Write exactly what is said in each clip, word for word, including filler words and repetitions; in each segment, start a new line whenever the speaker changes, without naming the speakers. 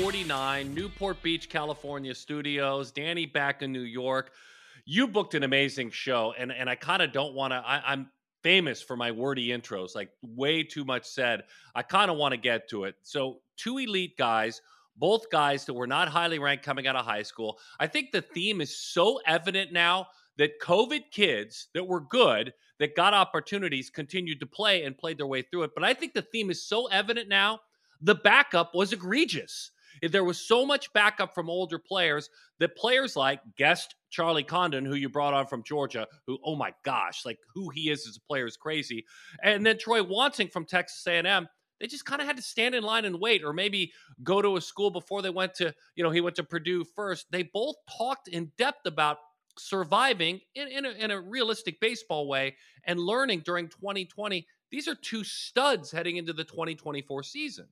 forty-nine, Newport Beach, California studios. Danny back in New York. You booked an amazing show, and and I kind of don't want to. I'm famous for my wordy intros, like way too much said. I kind of want to get to it. So, two elite guys, both guys that were not highly ranked coming out of high school. I think the theme is so evident now that COVID kids that were good, that got opportunities, continued to play and played their way through it. But I think the theme is so evident now. The backup was egregious. There was so much backup from older players that players like guest Charlie Condon, who you brought on from Georgia, who, oh my gosh, like who he is as a player is crazy. And then Troy Wansing from Texas A and M, they just kind of had to stand in line and wait, or maybe go to a school before they went to, you know, he went to Purdue first. They both talked in depth about surviving in, in, a, in a realistic baseball way and learning during twenty twenty. These are two studs heading into the twenty twenty-four season.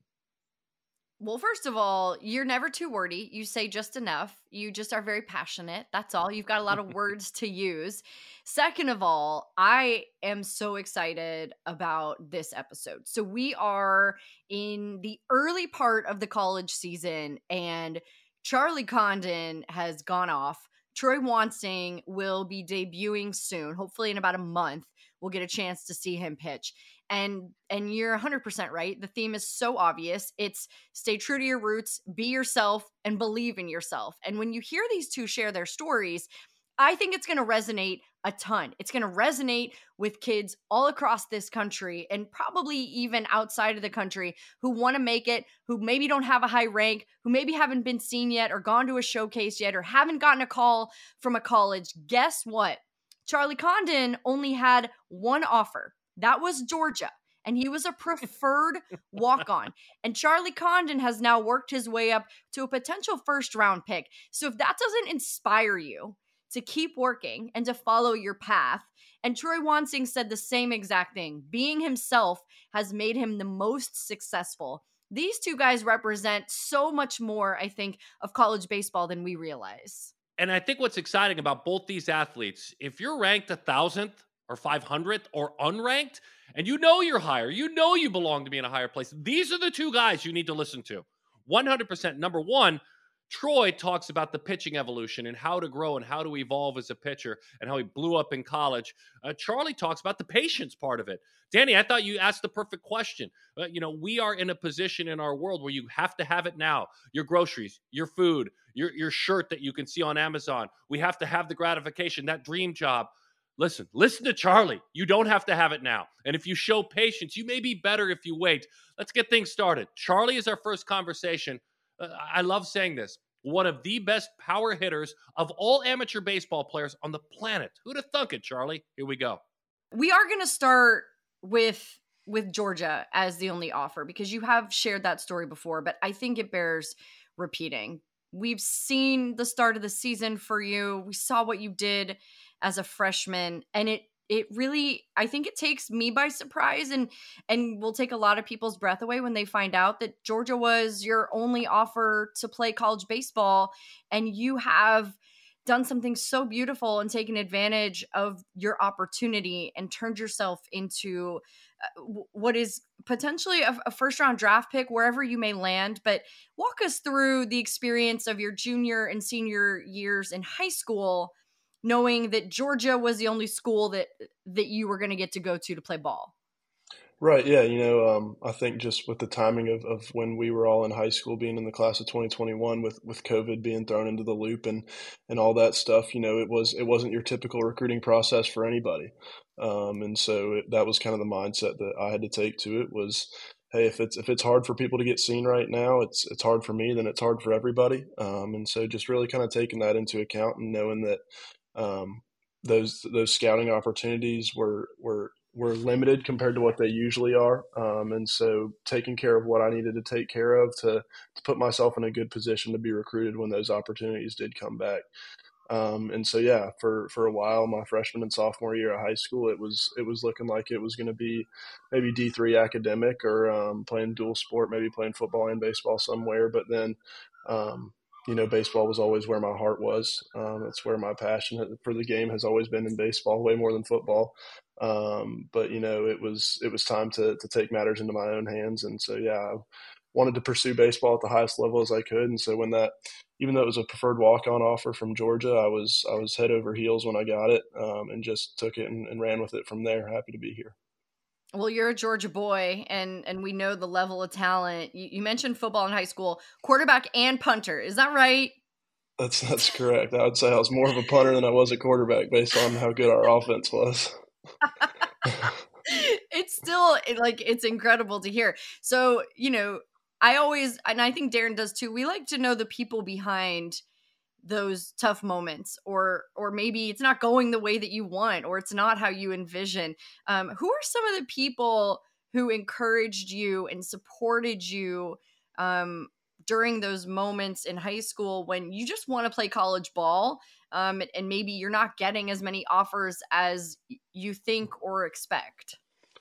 Well, first of all, you're never too wordy. You say just enough. You just are very passionate. That's all. You've got a lot of words to use. Second of all, I am so excited about this episode. So, we are in the early part of the college season, and Charlie Condon has gone off. Troy Wansing will be debuting soon, hopefully in about a month. We'll get a chance to see him pitch. And and you're one hundred percent right. The theme is so obvious. It's stay true to your roots, be yourself, and believe in yourself. And when you hear these two share their stories, I think it's going to resonate a ton. It's going to resonate with kids all across this country and probably even outside of the country who want to make it, who maybe don't have a high rank, who maybe haven't been seen yet or gone to a showcase yet or haven't gotten a call from a college. Guess what? Charlie Condon only had one offer. That was Georgia, and he was a preferred walk-on. And Charlie Condon has now worked his way up to a potential first-round pick. So if that doesn't inspire you to keep working and to follow your path, and Troy Wansing said the same exact thing, being himself has made him the most successful. These two guys represent so much more, I think, of college baseball than we realize.
And I think what's exciting about both these athletes, if you're ranked a thousandth, or five hundredth or unranked, and you know you're higher, you know you belong to be in a higher place, these are the two guys you need to listen to. one hundred percent. Number one, Troy talks about the pitching evolution and how to grow and how to evolve as a pitcher and how he blew up in college. Uh, Charlie talks about the patience part of it. Danny, I thought you asked the perfect question. Uh, you know, we are in a position in our world where you have to have it now. Your groceries, your food, your, your shirt that you can see on Amazon. We have to have the gratification, that dream job. Listen, listen to Charlie. You don't have to have it now. And if you show patience, you may be better if you wait. Let's get things started. Charlie is our first conversation. Uh, I love saying this. One of the best power hitters of all amateur baseball players on the planet. Who'd have thunk it, Charlie? Here we go.
We are going to start with with Georgia as the only offer because you have shared that story before, but I think it bears repeating. We've seen the start of the season for you. We saw what you did as a freshman, and it it really, I think it takes me by surprise and and will take a lot of people's breath away when they find out that Georgia was your only offer to play college baseball, and you have done something so beautiful and taken advantage of your opportunity and turned yourself into uh, what is potentially a, a first round draft pick wherever you may land. But walk us through the experience of your junior and senior years in high school, knowing that Georgia was the only school that that you were going to get to go to to play ball.
Right. Yeah. You know, um, I think just with the timing of, of when we were all in high school, being in the class of twenty twenty-one, with, with COVID being thrown into the loop and, and all that stuff, you know, it was it wasn't your typical recruiting process for anybody, um, and so it, that was kind of the mindset that I had to take to it. Was, hey, if it's if it's hard for people to get seen right now, it's it's hard for me, then it's hard for everybody, um, and so just really kind of taking that into account and knowing that um, those those scouting opportunities were were. were limited compared to what they usually are. Um, and so taking care of what I needed to take care of to, to put myself in a good position to be recruited when those opportunities did come back. Um, and so, yeah, for, for a while, my freshman and sophomore year of high school, it was, it was looking like it was going to be maybe D three academic or um, playing dual sport, maybe playing football and baseball somewhere. But then, um, you know, baseball was always where my heart was. Um, that's where my passion for the game has always been, in baseball, way more than football. Um, but you know, it was it was time to to take matters into my own hands, and so yeah, wanted to pursue baseball at the highest level as I could. And so when that, even though it was a preferred walk-on offer from Georgia, I was I was head over heels when I got it, um, and just took it and, and ran with it from there. Happy to be here.
Well, you're a Georgia boy, and and we know the level of talent. You, you mentioned football in high school, quarterback and punter. Is that right?
That's that's correct. I would say I was more of a punter than I was a quarterback based on how good our offense was.
It's still like it's incredible to hear. So, you know, I always, and I think Darren does too, we like to know the people behind those tough moments, or or maybe it's not going the way that you want, or it's not how you envision. Um, who are some of the people who encouraged you and supported you um, during those moments in high school when you just want to play college ball, um, and maybe you're not getting as many offers as you think or expect?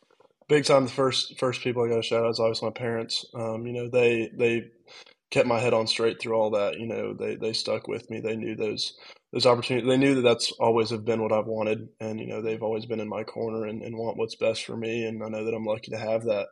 Big time. The first first people I got to shout out is obviously my parents. Um, you know, they they kept my head on straight through all that. You know, they they stuck with me. They knew those those opportunities. They knew that that's always have been what I've wanted, and you know, they've always been in my corner and, and want what's best for me. And I know that I'm lucky to have that.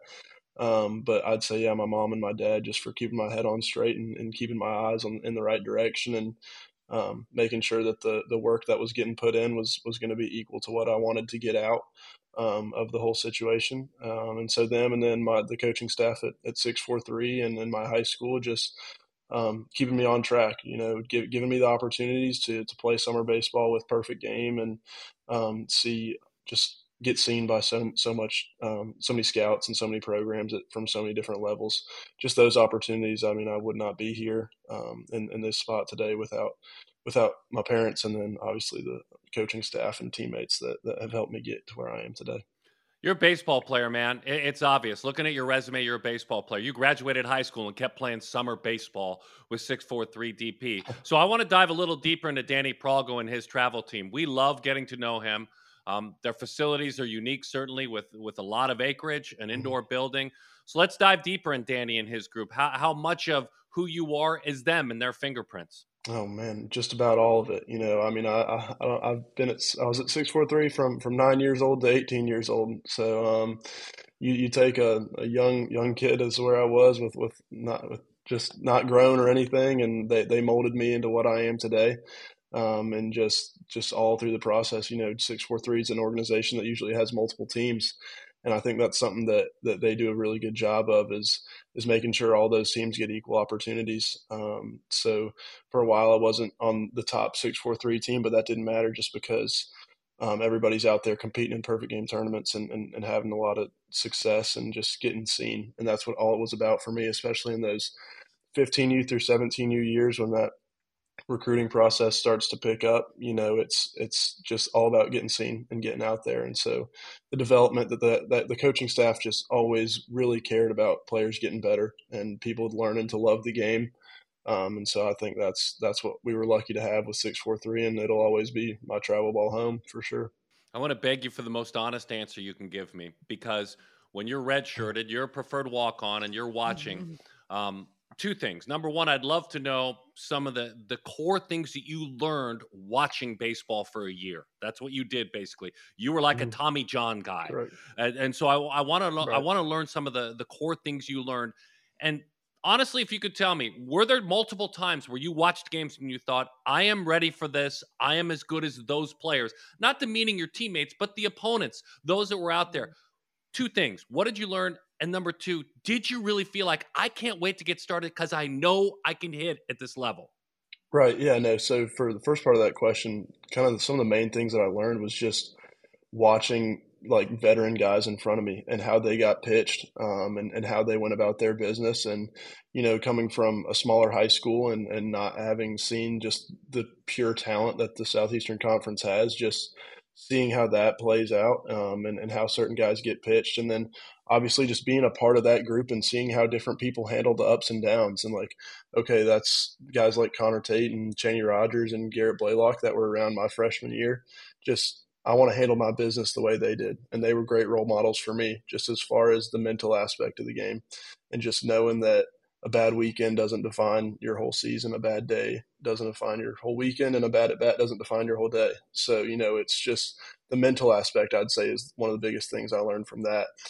Um, but I'd say, yeah, my mom and my dad, just for keeping my head on straight and, and keeping my eyes on in the right direction, and um, making sure that the the work that was getting put in was was going to be equal to what I wanted to get out um, of the whole situation. Um, and so them, and then my the coaching staff at, at six four three and in my high school, just um, keeping me on track. You know, give, giving me the opportunities to to play summer baseball with Perfect Game, and um, see just get seen by so so much um, so many scouts and so many programs at, from so many different levels. Just those opportunities. I mean, I would not be here um, in in this spot today without without my parents, and then obviously the coaching staff and teammates that, that have helped me get to where I am today.
You're a baseball player, man. It's obvious. Looking at your resume, you're a baseball player. You graduated high school and kept playing summer baseball with six four three D P. So I want to dive a little deeper into Danny Prago and his travel team. We love getting to know him. Um, their facilities are unique, certainly, with with a lot of acreage, an indoor building. So let's dive deeper in Danny and his group. How how much of who you are is them and their fingerprints?
Oh man, just about all of it. You know, I mean, I, I I don't- I've been at I was at six four three from from nine years old to eighteen years old. So um, you you take a, a young young kid as where I was with with not with just not grown or anything, and they they molded me into what I am today. Um, and just just all through the process, you know, six four three is an organization that usually has multiple teams, and I think that's something that that they do a really good job of is is making sure all those teams get equal opportunities. Um, so for a while, I wasn't on the top six four three team, but that didn't matter just because um, everybody's out there competing in Perfect Game tournaments and, and, and having a lot of success and just getting seen, and that's what all it was about for me, especially in those fifteen U through seventeen U years when that recruiting process starts to pick up. You know, it's it's just all about getting seen and getting out there. And so the development that the that the coaching staff just always really cared about players getting better and people learning to love the game. Um, and so I think that's that's what we were lucky to have with six four three, and it'll always be my travel ball home for sure.
I want to beg you for the most honest answer you can give me, because when you're redshirted, you're a preferred walk on and you're watching. Um, two things. Number one, I'd love to know some of the the core things that you learned watching baseball for a year. That's what you did basically. You were like a
Mhm.
Tommy John guy,
Correct.
and, and so I, I want to know. I
Right.
want to learn some of the the core things you learned. And honestly, if you could tell me, were there multiple times where you watched games and you thought, I am ready for this, I am as good as those players, not demeaning your teammates, but the opponents, those that were out there? Two things. What did you learn? And number two, did you really feel like, I can't wait to get started because I know I can hit at this level?
Right. Yeah. No. So for the first part of that question, kind of some of the main things that I learned was just watching like veteran guys in front of me and how they got pitched, um, and, and how they went about their business. And, you know, coming from a smaller high school and, and not having seen just the pure talent that the Southeastern Conference has, just seeing how that plays out, um, and, and how certain guys get pitched. And then obviously just being a part of that group and seeing how different people handle the ups and downs. And like, okay, that's guys like Connor Tate and Cheney Rogers and Garrett Blaylock that were around my freshman year. Just I want to handle my business the way they did. And they were great role models for me, just as far as the mental aspect of the game. And just knowing that a bad weekend doesn't define your whole season, a bad day doesn't define your whole weekend, and a bad at bat doesn't define your whole day. So, you know, it's just the mental aspect, I'd say, is one of the biggest things I learned from that.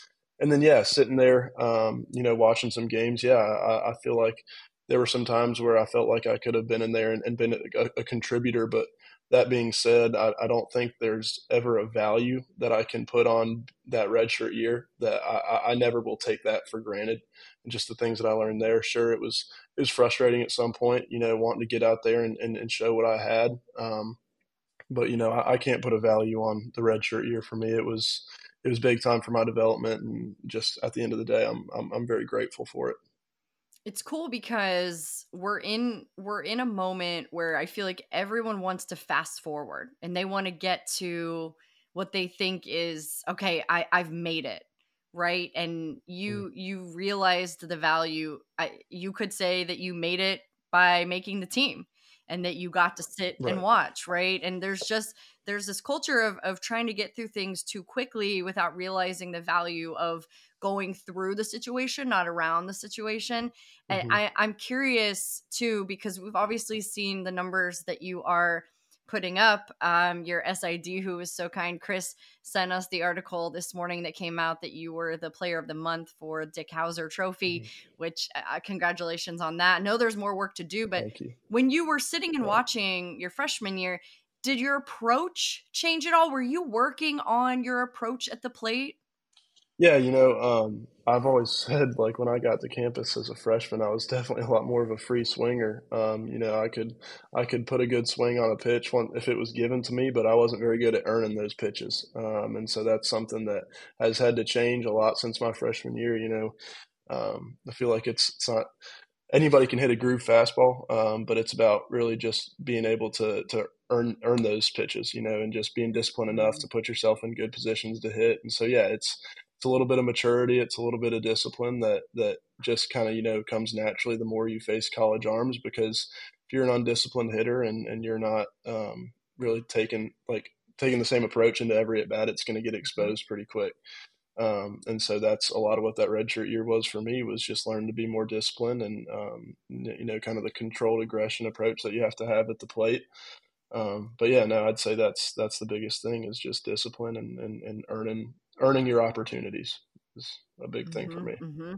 and then yeah, sitting there, um, you know, watching some games. Yeah, I, I feel like there were some times where I felt like I could have been in there and, and been a, a contributor. But that being said, I, I don't think there's ever a value that I can put on that redshirt year that I, I never will take that for granted. And just the things that I learned there. Sure, it was it was frustrating at some point, you know, wanting to get out there and, and, and show what I had. Um, but you know, I, I can't put a value on the redshirt year. For me, it was it was big time for my development, and just at the end of the day, I'm I'm, I'm very grateful for it.
It's cool because we're in we're in a moment where I feel like everyone wants to fast forward and they want to get to what they think is okay, I I've made it, right? And
Mm.
you you realized the value. I, you could say that you made it by making the team and that you got to sit and
Right.
watch, right? And there's just there's this culture of of trying to get through things too quickly without realizing the value of going through the situation, not around the situation. And
Hmm.
I, I'm curious too, because we've obviously seen the numbers that you are putting up. Um, your S I D, who was so kind, Chris, sent us the article this morning that came out that you were the player of the month for Dick Hauser Trophy,
Hmm.
which uh, congratulations on that. I know there's more work to do, but
Thank you.
when you were sitting and
Right.
watching your freshman year, did your approach change at all? Were you working on your approach at the plate?
Yeah, you know, um, I've always said, like, when I got to campus as a freshman, I was definitely a lot more of a free swinger. Um, you know, I could I could put a good swing on a pitch one, if it was given to me, but I wasn't very good at earning those pitches. Um, and so that's something that has had to change a lot since my freshman year. You know, um, I feel like it's it's not anybody can hit a groove fastball, um, but it's about really just being able to to earn earn those pitches, you know, and just being disciplined enough
Mhm.
to put yourself in good positions to hit. And so, yeah, it's it's a little bit of maturity, it's a little bit of discipline that that just kind of you know comes naturally the more you face college arms, because if you're an undisciplined hitter and and you're not um, really taking like taking the same approach into every at bat, it's going to get
Mhm.
exposed pretty quick. Um, and so that's a lot of what that redshirt year was for me, was just learning to be more disciplined and, um, you know, kind of the controlled aggression approach that you have to have at the plate. Um, but yeah, no, I'd say that's, that's the biggest thing, is just discipline and, and, and earning, earning your opportunities is a big thing for
Mhm.
me.
Mhm.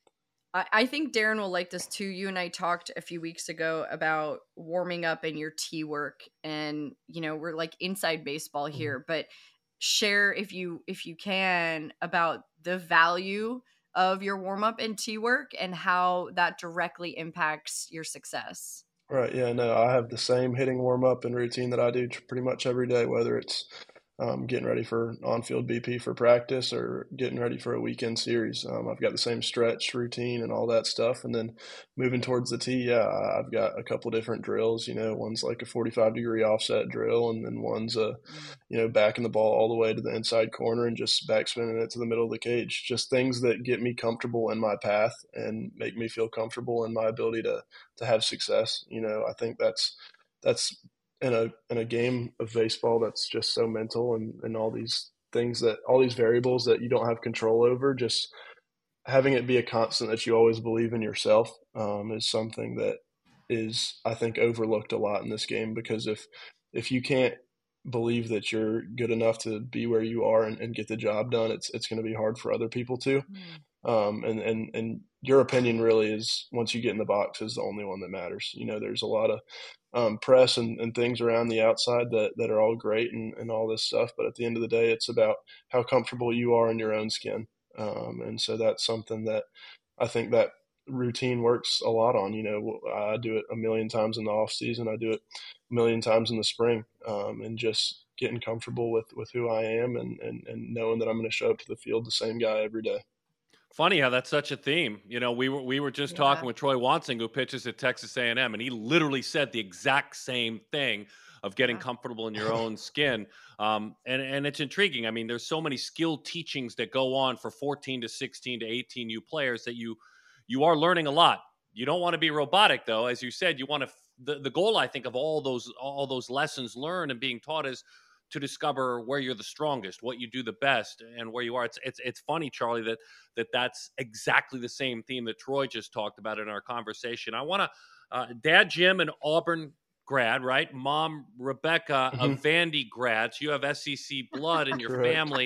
I, I think Darren will like this too. You and I talked a few weeks ago about warming up and your tee work, and you know we're like inside baseball
Mhm.
here, but share if you if you can about the value of your warm up and tee work and how that directly impacts your success.
Right. Yeah. No, I have the same hitting warm up and routine that I do tr- pretty much every day, whether it's um, getting ready for on-field B P for practice or getting ready for a weekend series. Um, I've got the same stretch routine and all that stuff. And then moving towards the tee, yeah, I- I've got a couple different drills. You know, one's like a forty-five degree offset drill, and then one's a,
Mm.
you know, backing the ball all the way to the inside corner and just backspinning it to the middle of the cage. Just things that get me comfortable in my path and make me feel comfortable in my ability to to have success. You know, I think that's that's in a in a game of baseball that's just so mental, and, and all these things that all these variables that you don't have control over, just having it be a constant that you always believe in yourself, um, is something that is, I think, overlooked a lot in this game, because if if you can't believe that you're good enough to be where you are and, and get the job done, it's it's going to be hard for other people to.
Mm.
Um, and, and, and your opinion really is, once you get in the box, is the only one that matters. You know, there's a lot of um, press and, and things around the outside that, that are all great, and, and all this stuff. But at the end of the day, it's about how comfortable you are in your own skin. Um, and so that's something that I think that routine works a lot on. You know, I do it a million times in the off season. I do it a million times in the spring, um, and just getting comfortable with, with who I am, and, and, and knowing that I'm going to show up to the field the same guy every day.
Funny how that's such a theme. You know, we were we were just talking
Yeah.
with Troy Wansing, who pitches at Texas A and M, and he literally said the exact same thing of getting
Yeah.
comfortable in your own skin. Um, and and it's intriguing. I mean, there's so many skill teachings that go on for fourteen to sixteen to eighteen U players that you you are learning a lot. You don't want to be robotic, though, as you said. You want to. The, the goal, I think, of all those all those lessons learned and being taught is to discover where you're the strongest, what you do the best, and where you are. It's it's it's funny, Charlie, that that that's exactly the same theme that Troy just talked about in our conversation. I want to, uh, Dad Jim, an Auburn grad, right? Mom Rebecca, a
Hmm.
Vandy grad. So you have S E C blood in your
Correct.
family.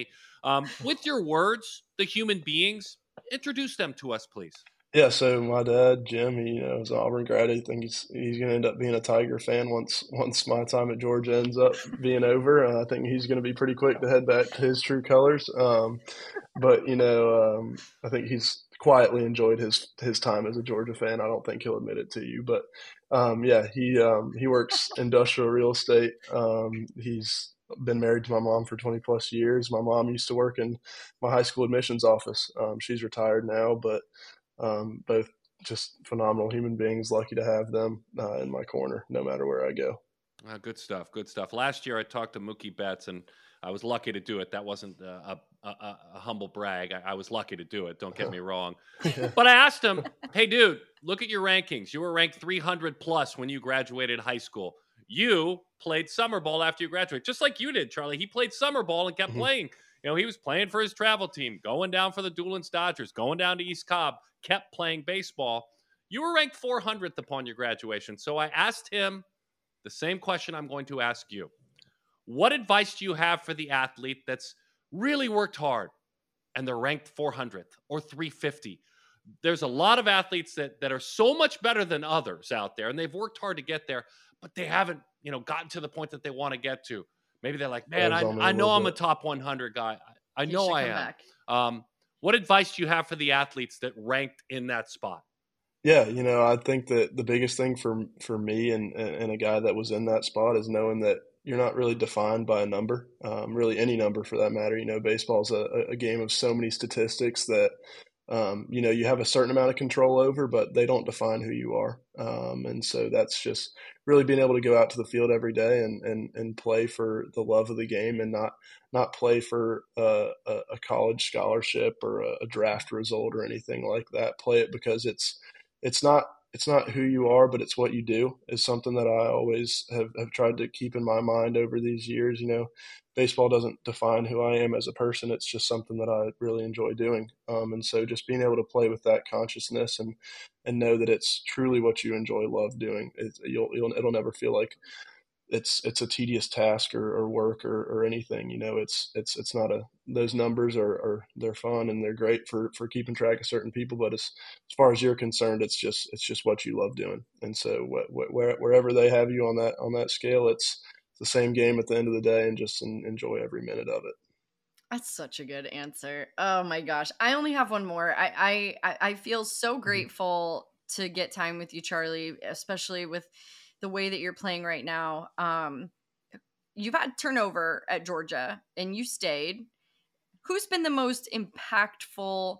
Um, with your words, the human beings, introduce them to us, please.
Yeah, so my dad, Jim, he, you know, is an Auburn grad. I think he's he's going to end up being a Tiger fan once once my time at Georgia ends up being over. Uh, I think he's going to be pretty quick to head back to his true colors. Um, but you know, um, I think he's quietly enjoyed his his time as a Georgia fan. I don't think he'll admit it to you, but um, yeah, he um, he works industrial real estate. Um, he's been married to my mom for twenty plus years. My mom used to work in my high school admissions office. Um, she's retired now, but um, both just phenomenal human beings. Lucky to have them uh, in my corner, no matter where I go.
Uh, good stuff. Good stuff. Last year, I talked to Mookie Betts, and I was lucky to do it. That wasn't uh, a, a, a humble brag. I, I was lucky to do it. Don't get me wrong.
Yeah.
But I asked him, "Hey, dude, look at your rankings. You were ranked three hundred plus when you graduated high school. You played summer ball after you graduated, just like you did, Charlie. He played summer ball and kept
Mhm.
playing. You know, he was playing for his travel team, going down for the Doolins Dodgers, going down to East Cobb, kept playing baseball. You were ranked four hundredth upon your graduation. So I asked him the same question I'm going to ask you. What advice do you have for the athlete that's really worked hard and they're ranked four hundredth or three fifty? There's a lot of athletes that, that are so much better than others out there, and they've worked hard to get there, but they haven't, you know, gotten to the point that they want to get to. Maybe they're like, man,
Goes
I,
on me
I
a
know
little
I'm a
bit.
top one hundred guy. I, I
You
know
should
I
come
am.
back.
Um, what advice do you have for the athletes that ranked in that spot?
Yeah, you know, I think that the biggest thing for for me and and a guy that was in that spot is knowing that you're not really defined by a number, um, really any number for that matter. You know, baseball's a, a game of so many statistics that um, you know you have a certain amount of control over, but they don't define who you are. Um, and so that's just really being able to go out to the field every day and and and play for the love of the game and not not play for a, a a college scholarship or a, a draft result or anything like that. Play it because it's it's not it's not who you are, but it's what you do is something that I always have, have tried to keep in my mind over these years. You know, baseball doesn't define who I am as a person. It's just something that I really enjoy doing. Um, and so just being able to play with that consciousness and, and know that it's truly what you enjoy, love doing, it, you'll, you'll, it'll never feel like it's it's a tedious task or, or work or, or anything. You know, it's it's it's not a those numbers are, are they're fun and they're great for, for keeping track of certain people, but as as far as you're concerned, it's just it's just what you love doing. And so what, what, where, wherever they have you on that on that scale, it's the same game at the end of the day, and just en- enjoy every minute of it.
That's such a good answer. Oh my gosh. I only have one more. I I I I feel so
Mm-hmm.
grateful to get time with you, Charlie, especially with the way that you're playing right now. Um you've had turnover at Georgia and you stayed. Who's been the most impactful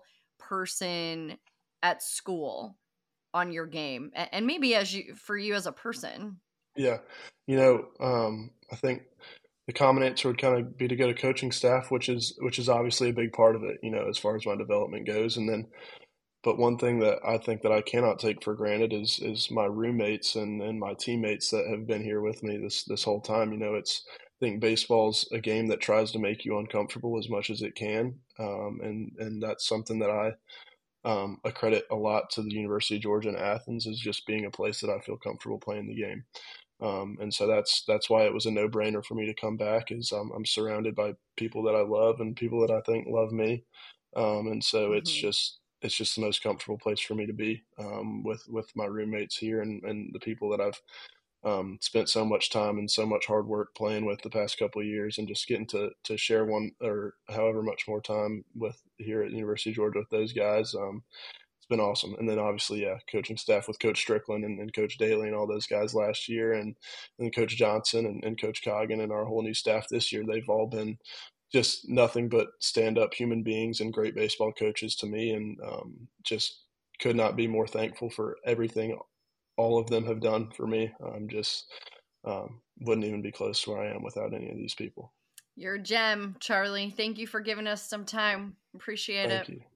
person at school on your game? A- And maybe as you for you as a person?
Yeah, you know, um, I think the common answer would kind of be to go to coaching staff, which is which is obviously a big part of it. You know, as far as my development goes, and then but one thing that I think that I cannot take for granted is is my roommates and, and my teammates that have been here with me this this whole time. You know, it's I think baseball's a game that tries to make you uncomfortable as much as it can, um, and and that's something that I um, accredit a lot to the University of Georgia in Athens, is just being a place that I feel comfortable playing the game. Um, and so that's that's why it was a no brainer for me to come back. Is um, I'm surrounded by people that I love and people that I think love me, um, and so it's
Mhm.
just it's just the most comfortable place for me to be, um, with with my roommates here and, and the people that I've um, spent so much time and so much hard work playing with the past couple of years, and just getting to to share one or however much more time with here at the University of Georgia with those guys. Um, it's been awesome. And then obviously, yeah, coaching staff with Coach Strickland and, and Coach Daly and all those guys last year, and and Coach Johnson and, and Coach Coggin and our whole new staff this year. They've all been just nothing but stand up human beings and great baseball coaches to me, and um, just could not be more thankful for everything all of them have done for me. I'm just um, wouldn't even be close to where I am without any of these people.
You're a gem, Charlie. Thank you for giving us some time. Appreciate
Thank
it.
you.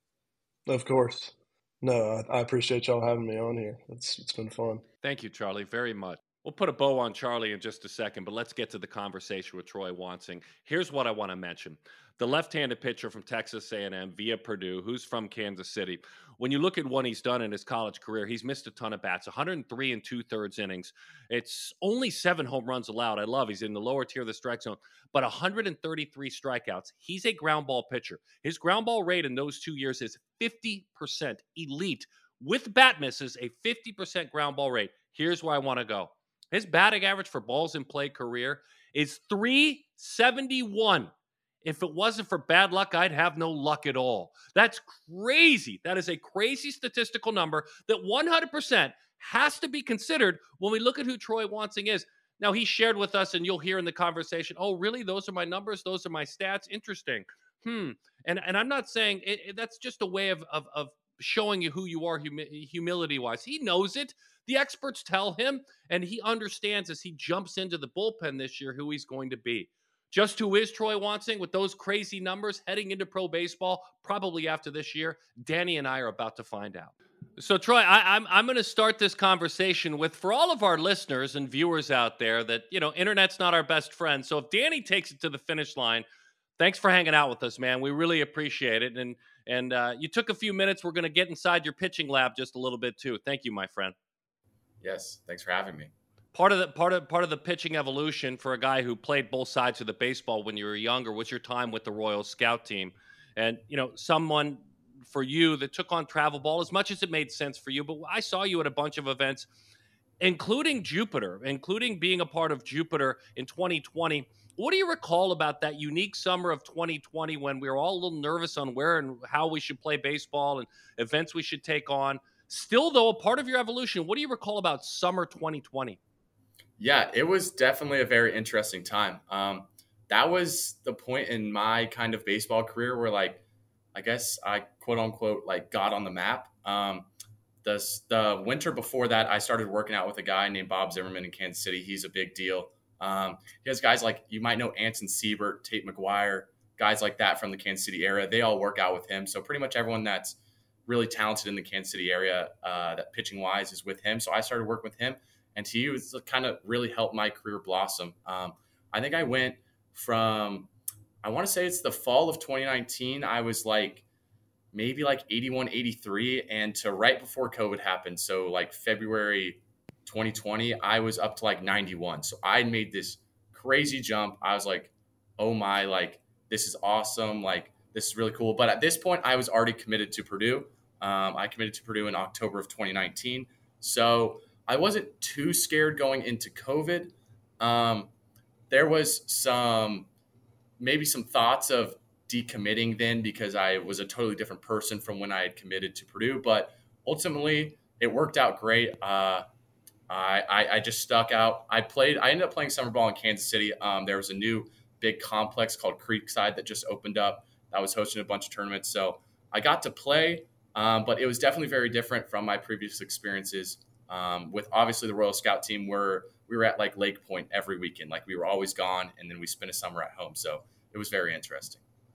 Of course. No, I, I appreciate y'all having me on here. It's it's been fun.
Thank you, Charlie, very much. We'll put a bow on Charlie in just a second, but let's get to the conversation with Troy Wansing. Here's what I want to mention. The left-handed pitcher from Texas A and M via Purdue, who's from Kansas City. When you look at what he's done in his college career, he's missed a ton of bats, one hundred three and two-thirds innings. It's only seven home runs allowed. I love he's in the lower tier of the strike zone, but one hundred thirty-three strikeouts. He's a ground ball pitcher. His ground ball rate in those two years is fifty percent elite. With bat misses, a fifty percent ground ball rate. Here's where I want to go. His batting average for balls in play career is three seventy-one. If it wasn't for bad luck, I'd have no luck at all. That's crazy. That is a crazy statistical number that one hundred percent has to be considered when we look at who Troy Wansing is. Now, he shared with us, and you'll hear in the conversation, oh, really? Those are my numbers? Those are my stats? Interesting. Hmm. And and I'm not saying it, it, that's just a way of, of, of showing you who you are humi- humility-wise. He knows it. The experts tell him, and he understands as he jumps into the bullpen this year who he's going to be. Just who is Troy Wansing with those crazy numbers heading into pro baseball, probably after this year? Danny and I are about to find out. So, Troy, I, I'm I'm going to start this conversation with, for all of our listeners and viewers out there, that, you know, internet's not our best friend. So if Danny takes it to the finish line, thanks for hanging out with us, man. We really appreciate it. And and uh, you took a few minutes. We're going to get inside your pitching lab just a little bit too. Thank you, my friend.
Yes, thanks for having me.
Part of the part of part of the pitching evolution for a guy who played both sides of the baseball when you were younger was your time with the Royal Scout team, and you know someone for you that took on travel ball as much as it made sense for you. But I saw you at a bunch of events, including Jupiter, including being a part of Jupiter in twenty twenty. What do you recall about that unique summer of twenty twenty when we were all a little nervous on where and how we should play baseball and events we should take on? Still, though, a part of your evolution, what do you recall about summer twenty twenty?
Yeah, it was definitely a very interesting time. Um, that was the point in my kind of baseball career where, like, I guess I quote unquote like got on the map. Um, the the winter before that, I started working out with a guy named Bob Zimmerman in Kansas City. He's a big deal. Um, he has guys like, you might know, Anson Siebert, Tate McGuire, guys like that from the Kansas City area. They all work out with him. So pretty much everyone that's really talented in the Kansas City area, uh, that pitching wise, is with him. So I started working with him, and he was kind of really helped my career blossom. Um, I think I went from, I want to say it's the fall of twenty nineteen. I was like maybe like eighty-one, eighty-three, and to right before COVID happened. So like February twenty twenty, I was up to like ninety-one. So I made this crazy jump. I was like, oh my, like, this is awesome. Like, this is really cool. But at this point, I was already committed to Purdue. Um, I committed to Purdue in October of twenty nineteen. So I wasn't too scared going into COVID. Um, there was some, maybe some thoughts of decommitting then because I was a totally different person from when I had committed to Purdue. But ultimately, it worked out great. Uh, I, I, I just stuck out. I played, I ended up playing summer ball in Kansas City. Um, there was a new big complex called Creekside that just opened up. That was hosting a bunch of tournaments. So I got to play, um, but it was definitely very different from my previous experiences um, with obviously the Royal Scout team, where we were at like Lake Point every weekend. Like, we were always gone, and then we spent a summer at home. So it was very interesting.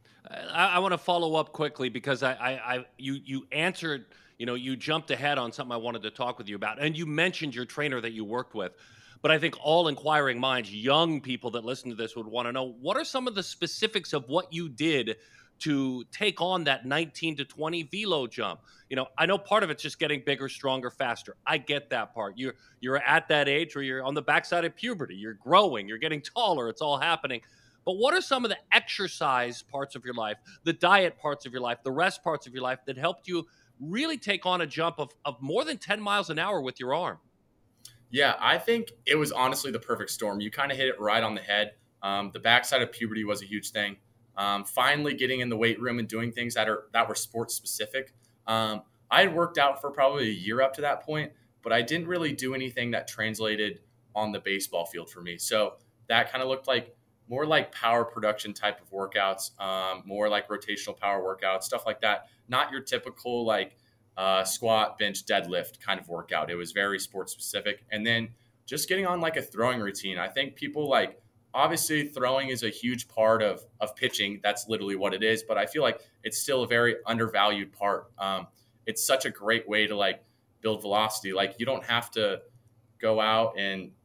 I, I want to follow up quickly because I, I, I, you, you answered, you know, you jumped ahead on something I wanted to talk with you about, and you mentioned your trainer that you worked with. But I think all inquiring minds, young people that listen to this, would want to know, what are some of the specifics of what you did to take on that nineteen to twenty velo jump? You know, I know part of it's just getting bigger, stronger, faster. I get that part. You're you're at that age where you're on the backside of puberty. You're growing. You're getting taller. It's all happening. But what are some of the exercise parts of your life, the diet parts of your life, the rest parts of your life that helped you really take on a jump of, of more than ten miles an hour with your arm?
Yeah, I think it was honestly the perfect storm. You kind of hit it right on the head. Um, the backside of puberty was a huge thing. Um, finally getting in the weight room and doing things that are that were sports specific. Um, I had worked out for probably a year up to that point, but I didn't really do anything that translated on the baseball field for me. So that kind of looked like more like power production type of workouts, um, more like rotational power workouts, stuff like that. Not your typical like uh, squat, bench, deadlift kind of workout. It was very sports specific. And then just getting on like a throwing routine. I think people like, obviously throwing is a huge part of, of pitching. That's literally what it is. But I feel like it's still a very undervalued part. Um, it's such a great way to like build velocity. Like, you don't have to go out and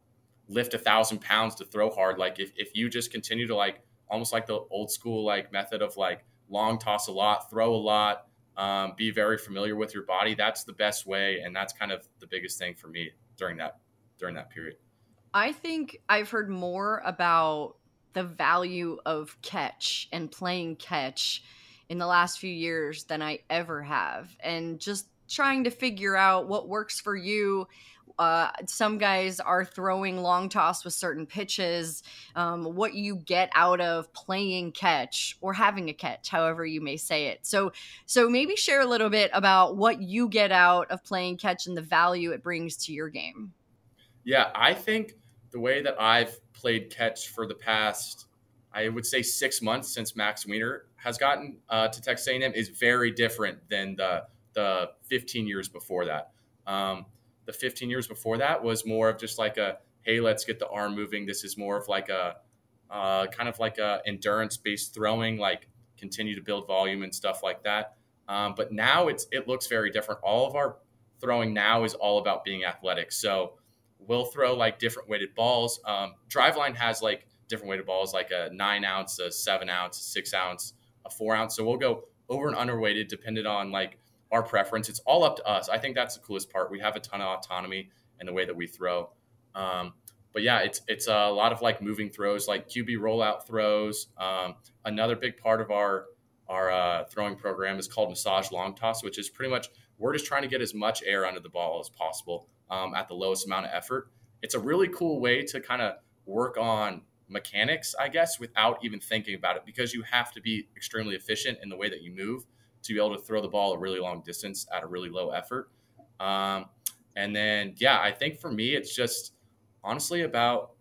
lift a thousand pounds to throw hard. Like if, if you just continue to like, almost like the old school, like method of like long toss a lot, throw a lot, um, be very familiar with your body. That's the best way. And that's kind of the biggest thing for me during that, during that period.
I think I've heard more about the value of catch and playing catch in the last few years than I ever have. And just trying to figure out what works for you. Uh, some guys are throwing long toss with certain pitches, um, what you get out of playing catch or having a catch, however you may say it. So, so maybe share a little bit about what you get out of playing catch and the value it brings to your game.
Yeah, I think the way that I've played catch for the past, I would say six months since Max Weiner has gotten uh, to Texas A and M is very different than the the fifteen years before that. Um, the fifteen years before that was more of just like a, hey, let's get the arm moving. This is more of like a uh, kind of like a endurance-based throwing, like continue to build volume and stuff like that. Um, but now it's it looks very different. All of our throwing now is all about being athletic. So we'll throw like different weighted balls. Um, Driveline has like different weighted balls, like a nine ounce, a seven ounce, a six ounce, a four ounce. So we'll go over and underweighted depending on like our preference. It's all up to us. I think that's the coolest part. We have a ton of autonomy in the way that we throw. Um, but yeah, it's it's a lot of like moving throws, like Q B rollout throws. Um, another big part of our our uh, throwing program is called massage long toss, which is pretty much we're just trying to get as much air under the ball as possible um, at the lowest amount of effort. It's a really cool way to kind of work on mechanics, I guess, without even thinking about it, because you have to be extremely efficient in the way that you move to be able to throw the ball a really long distance at a really low effort. Um, and then, yeah, I think for me, it's just honestly about,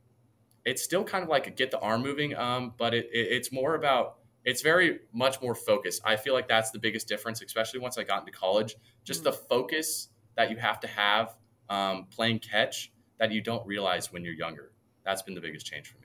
it's still kind of like a get the arm moving, um, but it, it, it's more about, it's very much more focused. I feel like that's the biggest difference, especially once I got into college, just the focus that you have to have um, playing catch that you don't realize when you're younger. That's been the biggest change for me.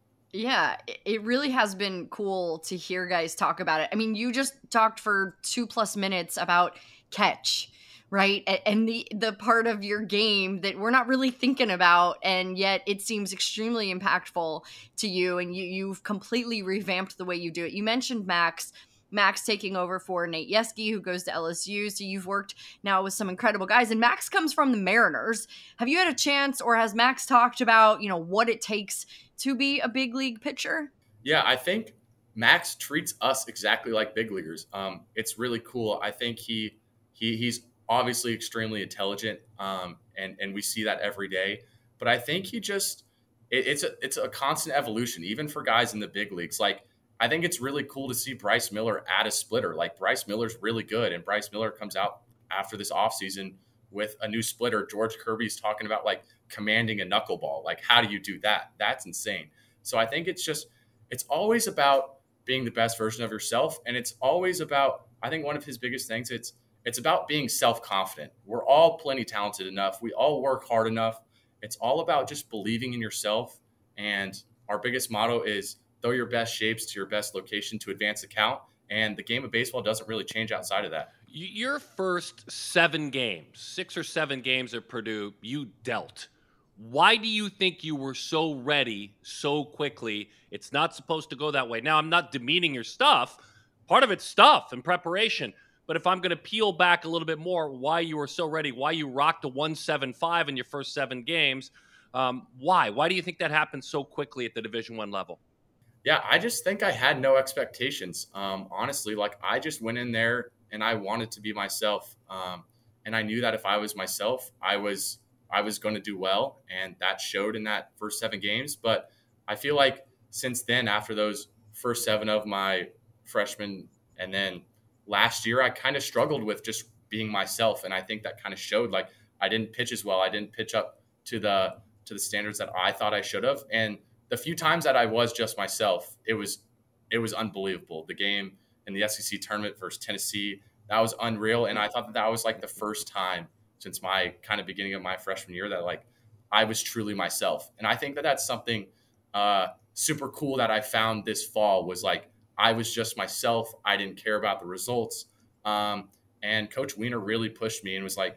Yeah, it really has been cool to hear guys talk about it. I mean, you just talked for two plus minutes about catch, right? And the the part of your game that we're not really thinking about, and yet it seems extremely impactful to you, and you, you've completely revamped the way you do it. You mentioned Max. Max taking over for Nate Yeske, who goes to L S U. So you've worked now with some incredible guys. And Max comes from the Mariners. Have you had a chance, or has Max talked about, you know, what it takes to be a big league pitcher?
Yeah, I think Max treats us exactly like big leaguers. Um, it's really cool. I think he he he's obviously extremely intelligent, um, and and we see that every day. But I think he just it, it's a it's a constant evolution, even for guys in the big leagues. Like, I think it's really cool to see Bryce Miller add a splitter. Like, Bryce Miller's really good, and Bryce Miller comes out after this offseason with a new splitter. George Kirby's talking about like commanding a knuckleball. Like, how do you do that? That's insane. So I think it's just, it's always about being the best version of yourself. And it's always about, I think one of his biggest things, it's, it's about being self-confident. We're all plenty talented enough. We all work hard enough. It's all about just believing in yourself. And our biggest motto is throw your best shapes to your best location to advance the count. And the game of baseball doesn't really change outside of that.
Your first seven games, six or seven games at Purdue, you dealt. Why do you think you were so ready so quickly? It's not supposed to go that way. Now, I'm not demeaning your stuff. Part of it's stuff and preparation. But if I'm going to peel back a little bit more, why you were so ready, why you rocked a one seventy-five in your first seven games, um, why? Why do you think that happened so quickly at the Division One level?
Yeah, I just think I had no expectations. Um, honestly, like I just went in there and I wanted to be myself. Um, and I knew that if I was myself, I was I was going to do well. And that showed in that first seven games. But I feel like since then, after those first seven of my freshman, and then last year, I kind of struggled with just being myself. And I think that kind of showed. Like, I didn't pitch as well. I didn't pitch up to the to the standards that I thought I should have. And the few times that I was just myself, it was it was unbelievable. The game in the S E C tournament versus Tennessee, that was unreal. And I thought that that was like the first time since my kind of beginning of my freshman year that like I was truly myself. And I think that that's something uh, super cool that I found this fall was like I was just myself. I didn't care about the results. Um, and Coach Weiner really pushed me and was like,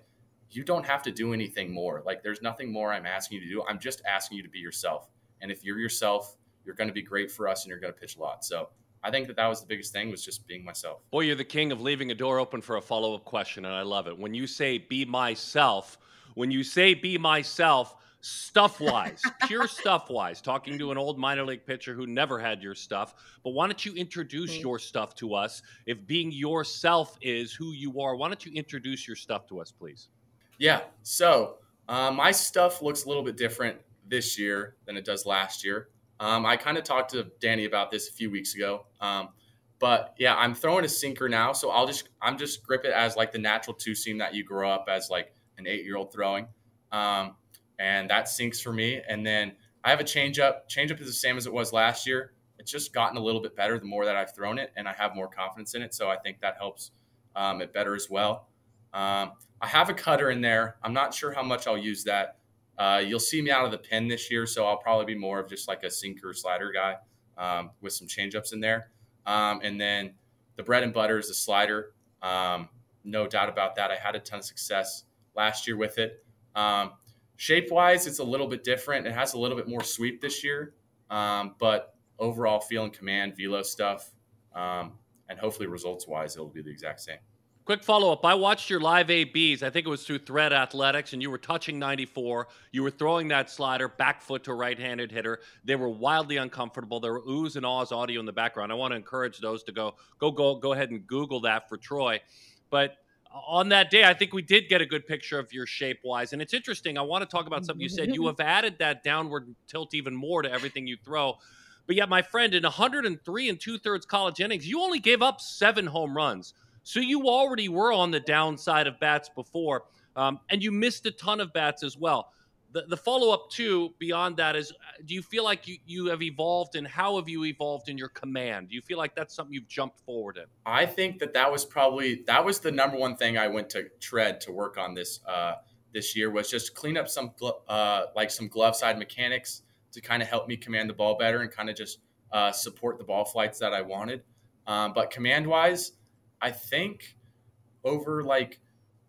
you don't have to do anything more. Like there's nothing more I'm asking you to do. I'm just asking you to be yourself. And if you're yourself, you're going to be great for us and you're going to pitch a lot. So I think that that was the biggest thing, was just being myself.
Boy, you're the king of leaving a door open for a follow-up question, and I love it. When you say be myself, when you say be myself, stuff-wise, pure stuff-wise, talking to an old minor league pitcher who never had your stuff, but why don't you introduce
Mm.
your stuff to us? If being yourself is who you are, why don't you introduce your stuff to us, please?
Yeah. So uh, my stuff looks a little bit different this year than it does last year. Um, I kind of talked to Danny about this a few weeks ago. Um, but yeah, I'm throwing a sinker now. So I'll just, I'm just grip it as like the natural two seam that you grow up as like an eight year old throwing. Um, and that sinks for me. And then I have a change up. Change up is the same as it was last year. It's just gotten a little bit better the more that I've thrown it, and I have more confidence in it. So I think that helps um, it better as well. Um, I have a cutter in there. I'm not sure how much I'll use that. Uh, you'll see me out of the pen this year, so I'll probably be more of just like a sinker slider guy um, with some changeups in there. Um, and then the bread and butter is the slider. Um, no doubt about that. I had a ton of success last year with it. Um, shape-wise, it's a little bit different. It has a little bit more sweep this year, um, but overall feel and command, velo stuff, um, and hopefully results-wise, it'll be the exact same.
Quick follow-up. I watched your live A Bs. I think it was through Thread Athletics, and you were touching ninety-four. You were throwing that slider back foot to a right-handed hitter. They were wildly uncomfortable. There were oohs and ahs audio in the background. I want to encourage those to go go go go ahead and Google that for Troy. But on that day, I think we did get a good picture of your shape-wise. And it's interesting. I want to talk about something you said. You have added that downward tilt even more to everything you throw. But yet, my friend, in one hundred three and two-thirds college innings, you only gave up seven home runs. So you already were on the downside of bats before, um, and you missed a ton of bats as well. The, the follow-up, too, beyond that is, do you feel like you, you have evolved, and how have you evolved in your command? Do you feel like that's something you've jumped forward in?
I think that that was probably – that was the number one thing I went to Tread to work on this uh, this year, was just clean up some uh, like some glove side mechanics to kind of help me command the ball better and kind of just uh, support the ball flights that I wanted. Um, but command-wise – I think over like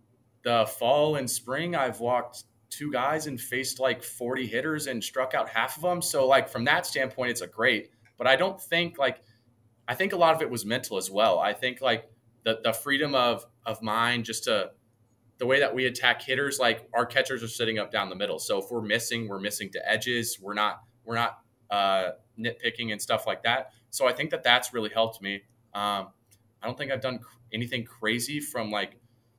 the fall and spring, I've walked two guys and faced like forty hitters and struck out half of them. So like from that standpoint, it's a great, but I don't think like, I think a lot of it was mental as well. I think like the, the freedom of, of mind, just to the way that we attack hitters, like our catchers are sitting up down the middle. So if we're missing, we're missing to edges. We're not, we're not uh, nitpicking and stuff like that. So I think that that's really helped me. Um, I don't think I've done anything crazy from like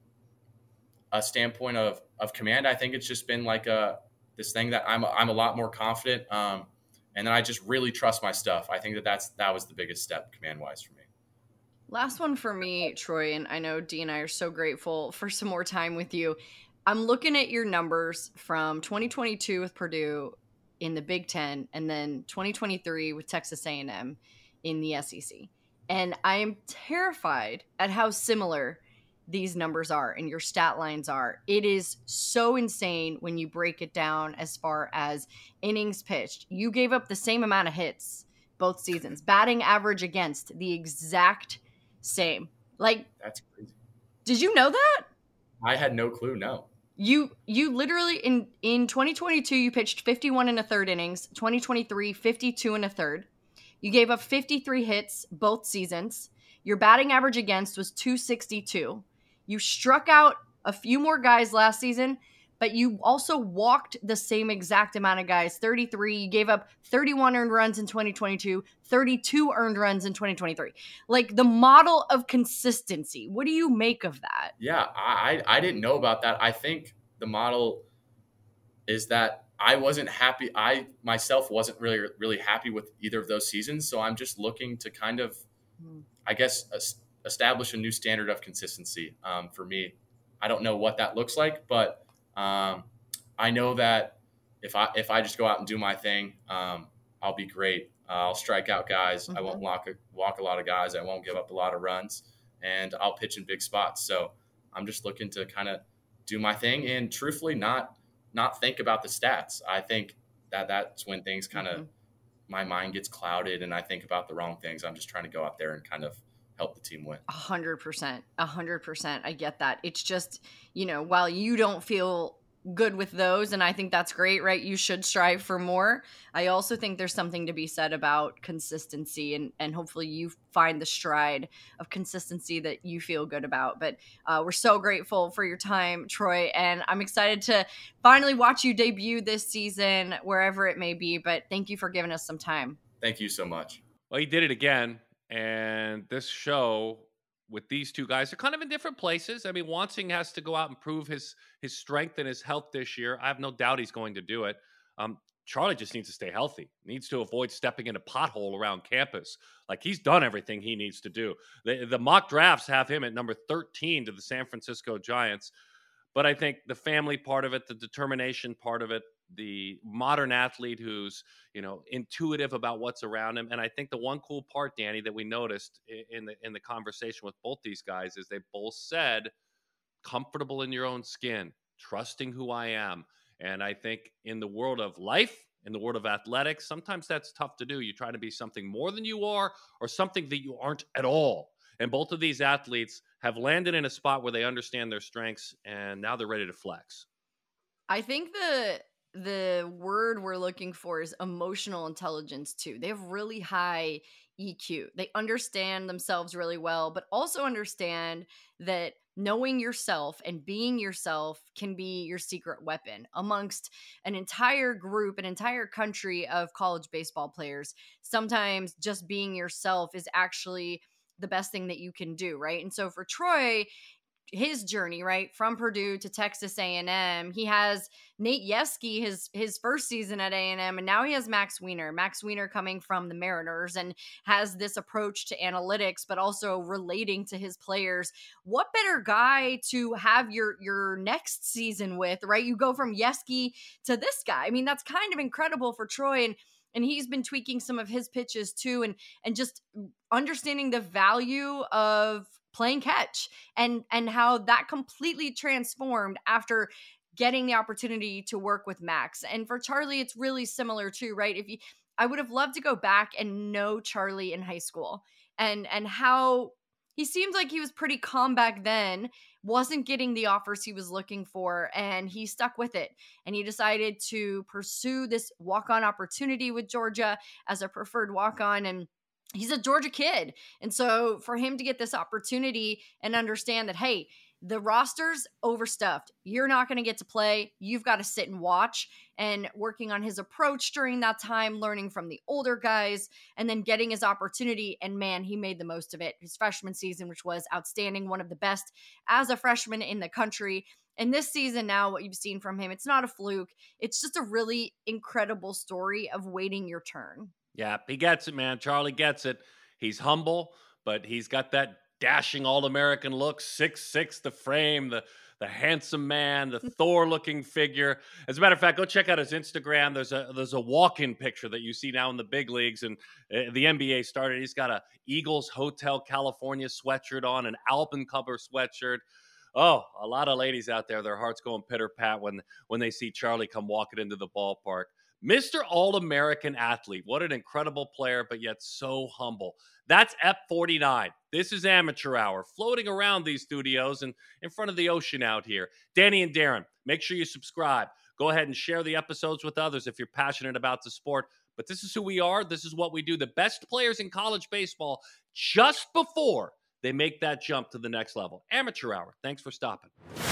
a standpoint of, of command. I think it's just been like a, this thing that I'm, I'm a lot more confident. Um, and then I just really trust my stuff. I think that that's, that was the biggest step command wise for me.
Last one for me, Troy, and I know Dee and I are so grateful for some more time with you. I'm looking at your numbers from twenty twenty-two with Purdue in the Big Ten, and then twenty twenty-three with Texas A and M in the S E C. And I am terrified at how similar these numbers are and your stat lines are. It is so insane when you break it down as far as innings pitched. You gave up the same amount of hits both seasons. Batting average against the exact same. Like,
that's crazy.
Did you know that?
I had no clue. No.
You you literally in in twenty twenty-two you pitched fifty-one and a third innings. twenty twenty-three fifty-two and a third. You gave up fifty-three hits both seasons. Your batting average against was two sixty-two. You struck out a few more guys last season, but you also walked the same exact amount of guys, thirty-three. You gave up thirty-one earned runs in twenty twenty-two, thirty-two earned runs in twenty twenty-three. Like the model of consistency. What do you make of that?
Yeah, I, I didn't know about that. I think the model is that I wasn't happy. I myself wasn't really, really happy with either of those seasons. So I'm just looking to kind of, I guess, establish a new standard of consistency um, for me. I don't know what that looks like, but um, I know that if I if I just go out and do my thing, um, I'll be great. Uh, I'll strike out guys. Mm-hmm. I won't walk a, walk a lot of guys. I won't give up a lot of runs, and I'll pitch in big spots. So I'm just looking to kind of do my thing and truthfully not not think about the stats. I think that that's when things kind of, mm-hmm. my mind gets clouded and I think about the wrong things. I'm just trying to go out there and kind of help the team win.
A hundred percent. A hundred percent. I get that. It's just, you know, while you don't feel good with those, and I think that's great, right? You should strive for more. I also think there's something to be said about consistency, and and hopefully you find the stride of consistency that you feel good about. But uh, we're so grateful for your time, Troy, and I'm excited to finally watch you debut this season, wherever it may be. But thank you for giving us some time.
Thank you so much.
Well, he did it again, and this show with these two guys, they're kind of in different places. I mean, Wansing has to go out and prove his his strength and his health this year. I have no doubt he's going to do it. Um, Charlie just needs to stay healthy, needs to avoid stepping in a pothole around campus. Like, he's done everything he needs to do. The, the mock drafts have him at number thirteen to the San Francisco Giants. But I think the family part of it, the determination part of it, the modern athlete who's, you know, intuitive about what's around him. And I think the one cool part, Danny, that we noticed in the in the conversation with both these guys is they both said, comfortable in your own skin, trusting who I am. And I think in the world of life, in the world of athletics, sometimes that's tough to do. You try to be something more than you are, or something that you aren't at all. And both of these athletes have landed in a spot where they understand their strengths, and now they're ready to flex.
I think the the word we're looking for is emotional intelligence too. They have really high E Q. They understand themselves really well, but also understand that knowing yourself and being yourself can be your secret weapon amongst an entire group, an entire country of college baseball players. Sometimes just being yourself is actually the best thing that you can do, right? And so for Troy, his journey, right, from Purdue to Texas A and M, he has Nate Yeskie, his his first season at A and M, and now he has Max Wiener. Max Wiener coming from the Mariners and has this approach to analytics, but also relating to his players. What better guy to have your your next season with, right? You go from Yeskie to this guy. I mean, that's kind of incredible for Troy, and and he's been tweaking some of his pitches too, and and just understanding the value of playing catch and and how that completely transformed after getting the opportunity to work with Max. And for Charlie, it's really similar too, right? If you, I would have loved to go back and know Charlie in high school, and and how he seemed like he was pretty calm back then, wasn't getting the offers he was looking for, and he stuck with it. And he decided to pursue this walk-on opportunity with Georgia as a preferred walk-on, and he's a Georgia kid. And so for him to get this opportunity and understand that, hey, the roster's overstuffed, you're not going to get to play, you've got to sit and watch, and working on his approach during that time, learning from the older guys, and then getting his opportunity. And man, he made the most of it. His freshman season, which was outstanding, one of the best as a freshman in the country. And this season now, what you've seen from him, it's not a fluke. It's just a really incredible story of waiting your turn.
Yeah, he gets it, man. Charlie gets it. He's humble, but he's got that dashing all-American look, six six, the frame, the the handsome man, the Thor-looking figure. As a matter of fact, go check out his Instagram. There's a there's a walk-in picture that you see now in the big leagues, and uh, the N B A started. He's got a Eagles Hotel California sweatshirt on, an Alpencover sweatshirt. Oh, a lot of ladies out there, their hearts going pitter-pat when when they see Charlie come walking into the ballpark. Mister All-American athlete. What an incredible player, but yet so humble. That's Ep forty-nine. This is Amateur Hour, floating around these studios and in front of the ocean out here. Danny and Darren, make sure you subscribe. Go ahead and share the episodes with others if you're passionate about the sport. But this is who we are. This is what we do. The best players in college baseball just before they make that jump to the next level. Amateur Hour. Thanks for stopping.